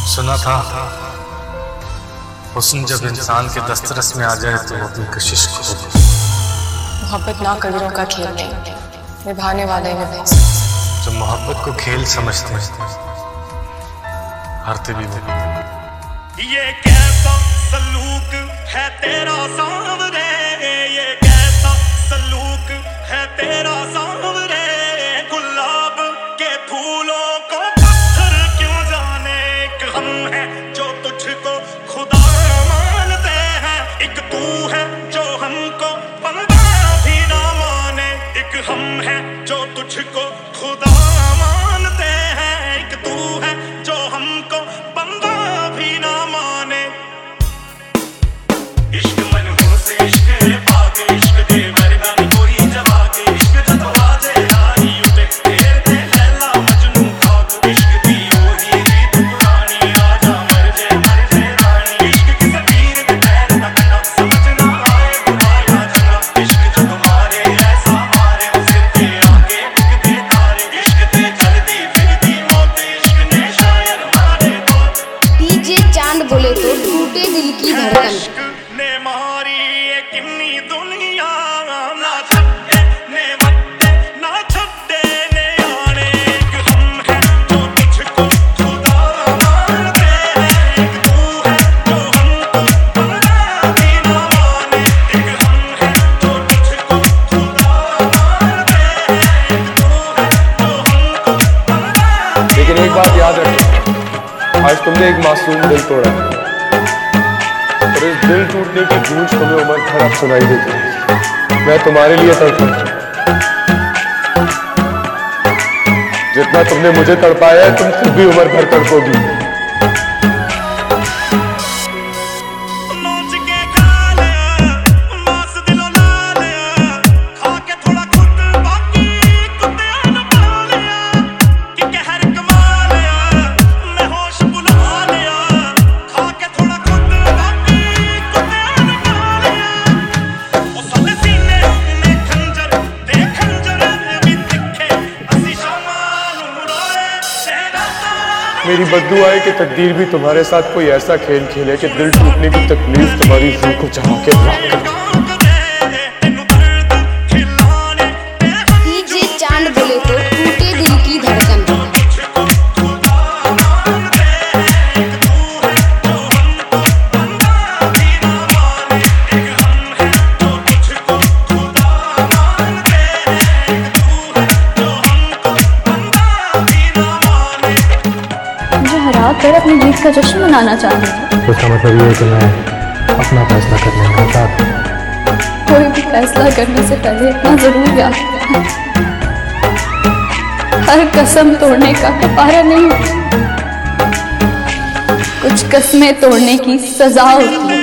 सुना था हुस्न जब इंसान के दस्तरस में आ जाए तो वो अपनी कशिश खो दे। मोहब्बत ना कदरों का खेल नहीं, निभाने वाले निभा। जो मोहब्बत को खेल समझते हैं हारते भी वो। ये कैसा सलूक है तेरा सांवरे, ये कैसा सलूक है तेरा सांवरे। गुलाब के फूलों को पत्थर क्यों जाने, एक हम है जो तुझको खुदा मानते हैं, एक तू है जो हमको बंदा भी ना माने। एक हम है जो तुझको खुदा मानते हैं, एक तू है जो हमको बंदा भी ना माने। इश्क मनहूस से इश्क है पाक, इश्क दे मर्दानी कोई जवा के, इश्क जब बाजे आई उठे तेरे लैला मजनू खाक। इश्क दी ओही रीत पुरानी, आजा मर जे रानी। इश्क किसे पीर दे पैर तकना, समझ ना आए बुराया जना। इश्क जो तुम्हारे ऐसा मारे उसे ते आके बिक दे तारे। इश्क ते चलती फिरती मौत, इश्क ने शायर मारे बहुत। डीजे चांद बोले तो टूटे दिल की धड़कन। ने मारी ये किन्नी दुनिया, ना छड्डे ने मत्ते ना छड्डे ने आने। एक हम है जो तुझको खुदा मानते हैं, एक तू है जो हमको बंदा भी ना माने। एक हम है जो तुझको खुदा मानते हैं, एक तू है जो हमको बंदा। लेकिन एक बात याद रखना, आज तुमने एक मासूम दिल तोड़ा है और इस दिल टूटने की गूंज तुम्हें उम्र भर अब सुनाई देती है। मैं तुम्हारे लिए तड़पा, जितना तुमने मुझे तड़पाया है तुम खुद भी उम्र भर तड़पोगी। नोच के खा लिया मांस दिलों ला लिया, खा के थोड़ा खुद बाकी कुत्ते ने पा लिया। कि कहर कमा लिया मैं होश बुला लिया, खा के थोड़ा खुद बाकी कुत्ते ने पा लिया। ओ साले सीने ने खंजर दे खंजर भी दिखे, असी शमाल रोए तेरा तारा। मेरी बद्दुआ है कि तकदीर भी तुम्हारे साथ कोई ऐसा खेल खेले कि दिल टूटने की तकलीफ तुम्हारी रूह को चाह के राख कर। डीजे चांद बोले तो टूटे दिल की धड़कन। मुझे हरा कर अपनी जीत का जश्न मनाना चाहती हूँ। उसका मतलब ये है कि मैं अपना फैसला करने का आजाद हूं। कोई भी फैसला करने से पहले इतना जरूर याद रखना, हर कसम तोड़ने का कफारा नहीं होता, कुछ कसमें तोड़ने की सजा होती है।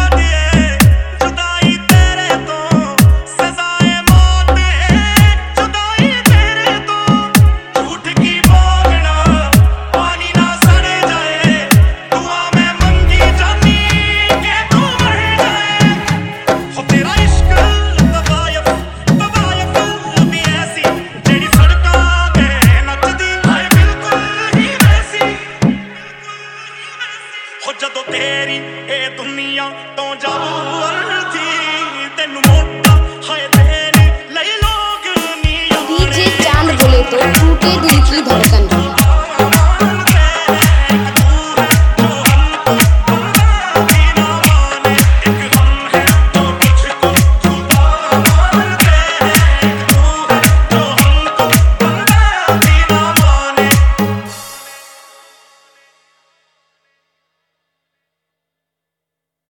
ਜਦੋਂ ਤੇਰੀ ਇਹ ਦੁਨੀਆ ਤੋਂ ਜਾਊ ਥੀ, ਤੈਨੂੰ ਮੋਟਾ ਹਾਏ ਤੇਰੇ ਲਈ ਲੋਕ ਨਹੀਂ ਆਉਣੇ। डीजे चांद बोले तो टूटे दिल की धड़कन।